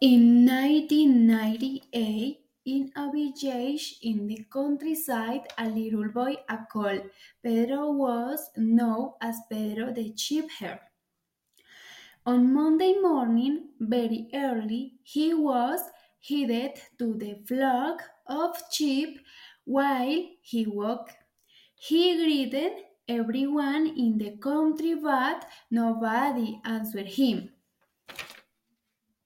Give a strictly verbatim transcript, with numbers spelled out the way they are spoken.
In nineteen ninety-eight, in a village in the countryside, a little boy called Pedro was known as Pedro the shepherd. On Monday morning, very early, he was headed to the flock of sheep while he walked. He greeted everyone in the country, but nobody answered him.